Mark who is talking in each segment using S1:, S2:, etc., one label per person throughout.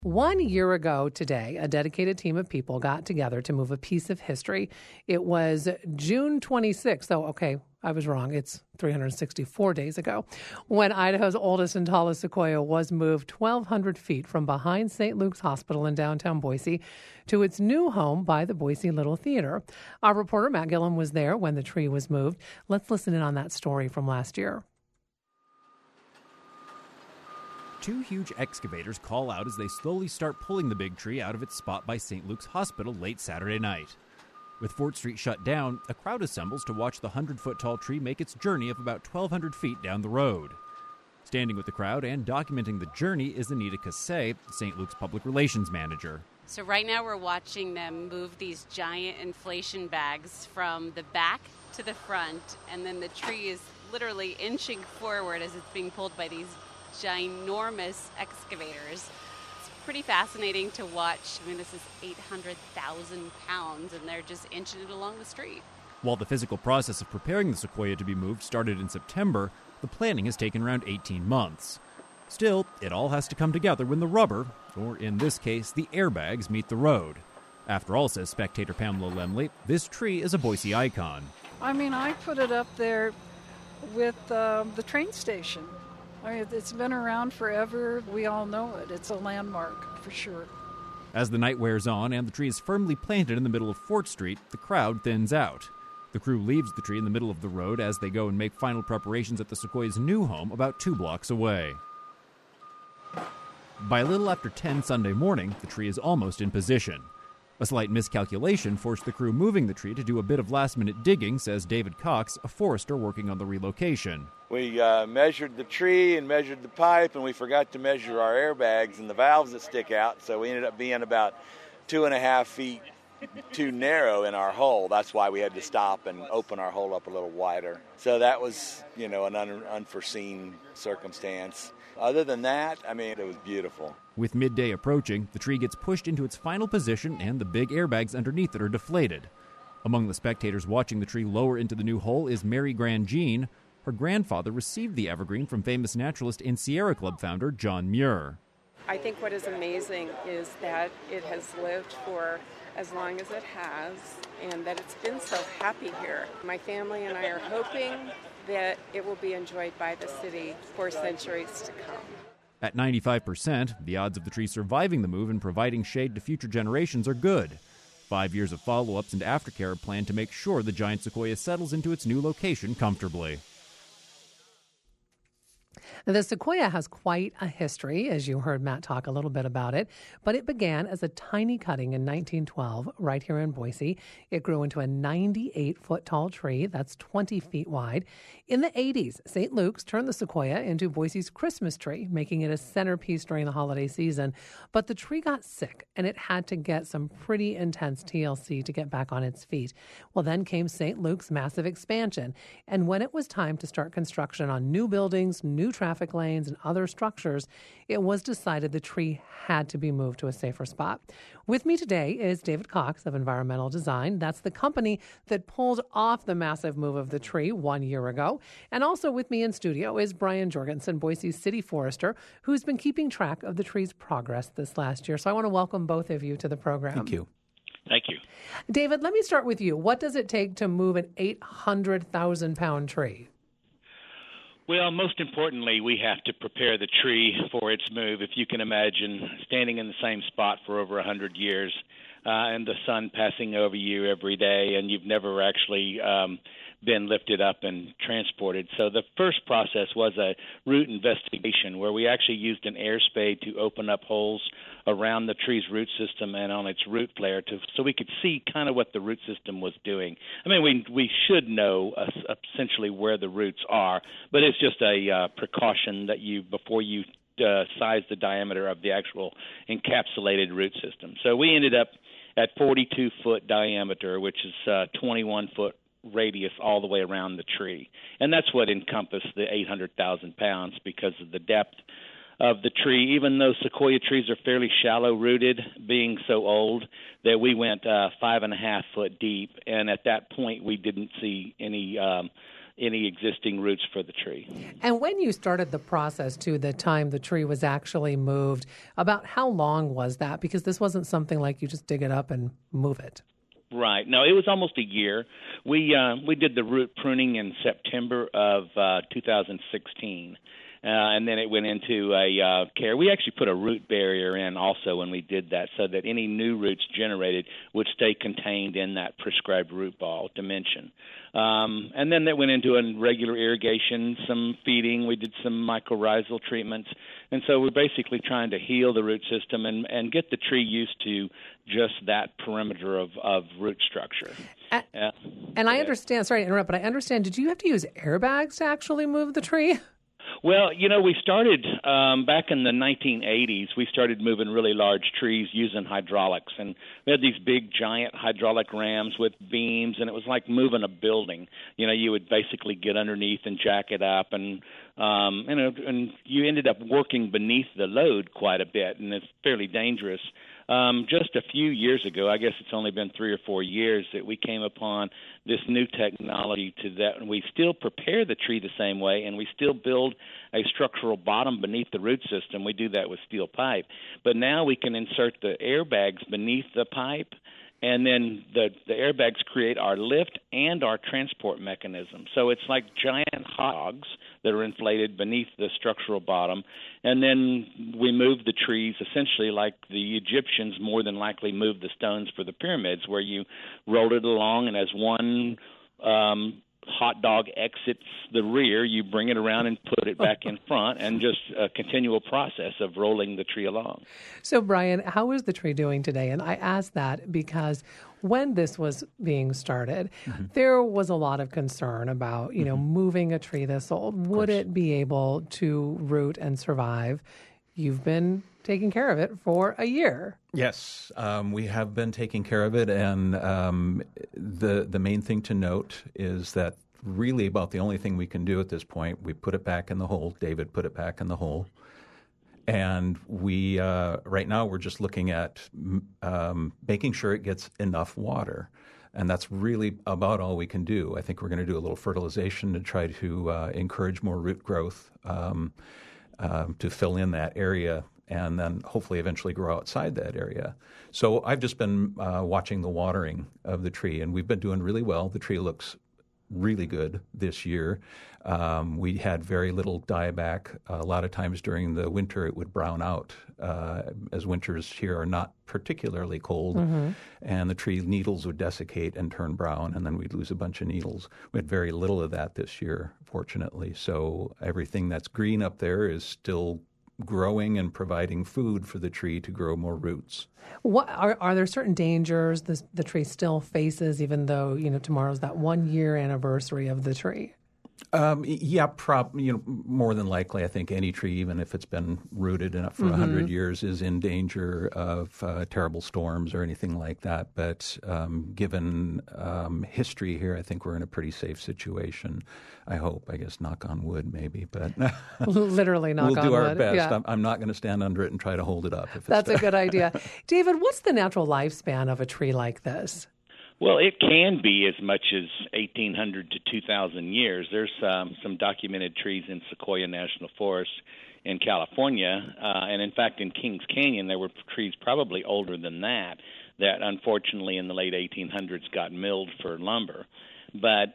S1: 1 year ago today, a dedicated team of people got together to move a piece of history. It was June 26th. Oh, okay, I was wrong. It's 364 days ago when Idaho's oldest and tallest sequoia was moved 1,200 feet from behind St. Luke's Hospital in downtown Boise to its new home by the Boise Little Theater. Our reporter Matt Gillum was there when the tree was moved. Let's listen in on that story from last year.
S2: Two huge excavators call out as they slowly start pulling the big tree out of its spot by St. Luke's Hospital late Saturday night. With Fort Street shut down, a crowd assembles to watch the 100-foot-tall tree make its journey of about 1,200 feet down the road. Standing with the crowd and documenting the journey is Anita Cassay, St. Luke's public relations manager.
S3: So right now we're watching them move these giant inflation bags from the back to the front, and then the tree is literally inching forward as it's being pulled by these ginormous excavators. It's pretty fascinating to watch. I mean, this is 800,000 pounds, and they're just inching it along the street.
S2: While the physical process of preparing the sequoia to be moved started in September, the planning has taken around 18 months. Still, it all has to come together when the rubber, or in this case, the airbags, meet the road. After all, says spectator Pamela Lemley, this tree is a Boise icon.
S4: I mean, I put it up there with the train station. I mean, it's been around forever. We all know it. It's a landmark for sure.
S2: As the night wears on and the tree is firmly planted in the middle of Fort Street, the crowd thins out. The crew leaves the tree in the middle of the road as they go and make final preparations at the sequoia's new home about 2 blocks away. By a little after 10 Sunday morning, the tree is almost in position. A slight miscalculation forced the crew moving the tree to do a bit of last-minute digging, says David Cox, a forester working on the relocation.
S5: We measured the tree and measured the pipe, and we forgot to measure our airbags and the valves that stick out, so we ended up being about 2.5 feet too narrow in our hole. That's why we had to stop and open our hole up a little wider. So that was, an unforeseen circumstance. Other than that, I mean, it was beautiful.
S2: With midday approaching, the tree gets pushed into its final position and the big airbags underneath it are deflated. Among the spectators watching the tree lower into the new hole is Mary Grandjean. Her grandfather received the evergreen from famous naturalist and Sierra Club founder John Muir.
S6: I think what is amazing is that it has lived for as long as it has and that it's been so happy here. My family and I are hoping that it will be enjoyed by the city for centuries to come.
S2: At 95%, the odds of the tree surviving the move and providing shade to future generations are good. 5 years of follow-ups and aftercare are planned to make sure the giant sequoia settles into its new location comfortably.
S1: The sequoia has quite a history, as you heard Matt talk a little bit about it, but it began as a tiny cutting in 1912 right here in Boise. It grew into a 98-foot-tall tree that's 20 feet wide. In the 80s, St. Luke's turned the sequoia into Boise's Christmas tree, making it a centerpiece during the holiday season. But the tree got sick, and it had to get some pretty intense TLC to get back on its feet. Well, then came St. Luke's massive expansion, and when it was time to start construction on new buildings, new traffic lanes, and other structures, it was decided the tree had to be moved to a safer spot. With me today is David Cox of Environmental Design. That's the company that pulled off the massive move of the tree 1 year ago. And also with me in studio is Brian Jorgensen, Boise's city forester, who's been keeping track of the tree's progress this last year. So I want to welcome both of you to the program.
S7: Thank you.
S8: Thank you.
S1: David, let me start with you. What does it take to move an 800,000-pound tree?
S8: Well, most importantly, we have to prepare the tree for its move. If you can imagine standing in the same spot for over 100 years and the sun passing over you every day, and you've never actually been lifted up and transported. So the first process was a root investigation where we actually used an air spade to open up holes around the tree's root system and on its root flare so we could see kind of what the root system was doing. I mean, we should know essentially where the roots are, but it's just a precaution that before you size the diameter of the actual encapsulated root system. So we ended up at 42-foot diameter, which is 21-foot radius all the way around the tree. And that's what encompassed the 800,000 pounds because of the depth of the tree. Even though sequoia trees are fairly shallow rooted, being so old, that we went 5.5 foot deep. And at that point, we didn't see any any existing roots for the tree.
S1: And when you started the process to the time the tree was actually moved, about how long was that? Because this wasn't something like you just dig it up and move it.
S8: Right. No, it was almost a year. We did the root pruning in September of 2016. And then it went into a care. We actually put a root barrier in also when we did that, so that any new roots generated would stay contained in that prescribed root ball dimension. And then that went into a regular irrigation, some feeding. We did some mycorrhizal treatments. And so we're basically trying to heal the root system and get the tree used to just that perimeter of root structure.
S1: And I understand, sorry to interrupt, but I understand, did you have to use airbags to actually move the tree?
S8: Well, we started back in the 1980s. We started moving really large trees using hydraulics, and we had these big, giant hydraulic rams with beams, and it was like moving a building. You would basically get underneath and jack it up, and you ended up working beneath the load quite a bit, and it's fairly dangerous. Just a few years ago, I guess it's only been 3 or 4 years, that we came upon this new technology to that we still prepare the tree the same way, and we still build a structural bottom beneath the root system. We do that with steel pipe. But now we can insert the airbags beneath the pipe, and then the airbags create our lift and our transport mechanism. So it's like giant hogs that are inflated beneath the structural bottom, and then we move the trees essentially like the Egyptians more than likely moved the stones for the pyramids, where you rolled it along, and as one hot dog exits the rear, you bring it around and put it back in front, and just a continual process of rolling the tree along.
S1: So, Brian, how is the tree doing today? And I ask that because when this was being started, there was a lot of concern about, moving a tree this old. Would it be able to root and survive? You've been taking care of it for a year.
S7: Yes, we have been taking care of it, and the main thing to note is that really about the only thing we can do at this point, we put it back in the hole. David put it back in the hole. And we right now we're just looking at making sure it gets enough water. And that's really about all we can do. I think we're going to do a little fertilization to try to encourage more root growth to fill in that area, and then hopefully eventually grow outside that area. So I've just been watching the watering of the tree, and we've been doing really well. The tree looks really good this year. We had very little dieback. A lot of times during the winter it would brown out, as winters here are not particularly cold, and the tree needles would desiccate and turn brown, and then we'd lose a bunch of needles. We had very little of that this year, fortunately. So everything that's green up there is still growing and providing food for the tree to grow more roots.
S1: What are there certain dangers the tree still faces, even though tomorrow's that 1 year anniversary of the tree?
S7: More than likely, I think any tree, even if it's been rooted enough for 100 years, is in danger of terrible storms or anything like that. But given history here, I think we're in a pretty safe situation. I hope. I guess knock on wood, maybe. But
S1: literally knock on wood.
S7: We'll do our best.
S1: Yeah.
S7: I'm not going to stand under it and try to hold it up.
S1: That's a good idea. David, what's the natural lifespan of a tree like this?
S8: Well, it can be as much as 1,800 to 2,000 years. There's some documented trees in Sequoia National Forest in California, and in fact in Kings Canyon there were trees probably older than that unfortunately in the late 1800s got milled for lumber. But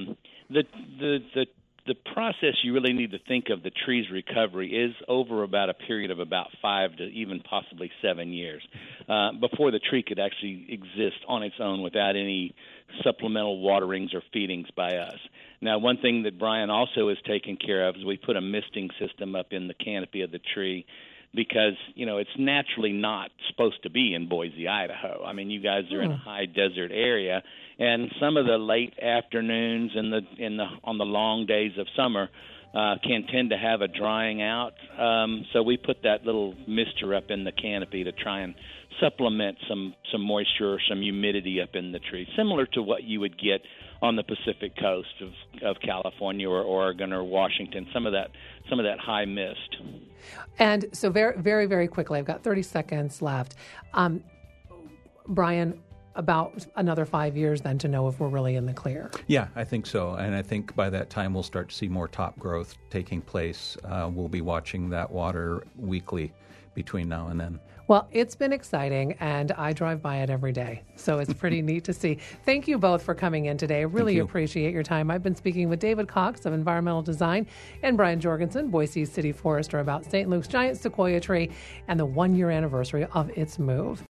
S8: the process you really need to think of the tree's recovery is over about a period of about 5 to even possibly 7 years before the tree could actually exist on its own without any supplemental waterings or feedings by us. Now, one thing that Brian also has taken care of is we put a misting system up in the canopy of the tree, because it's naturally not supposed to be in Boise, Idaho. I mean, you guys are in a high desert area, and some of the late afternoons on the long days of summer can tend to have a drying out. So we put that little mister up in the canopy to try and supplement some moisture or some humidity up in the tree, similar to what you would get on the Pacific coast of California or Oregon or Washington, some of that high mist.
S1: And so very, very, very quickly, I've got 30 seconds left. Brian, about another 5 years then to know if we're really in the clear.
S7: Yeah, I think so. And I think by that time we'll start to see more top growth taking place. We'll be watching that water weekly between now and then.
S1: Well, it's been exciting, and I drive by it every day, so it's pretty neat to see. Thank you both for coming in today. I really appreciate your time. I've been speaking with David Cox of Environmental Design and Brian Jorgensen, Boise City Forester, about St. Luke's giant sequoia tree and the 1-year anniversary of its move.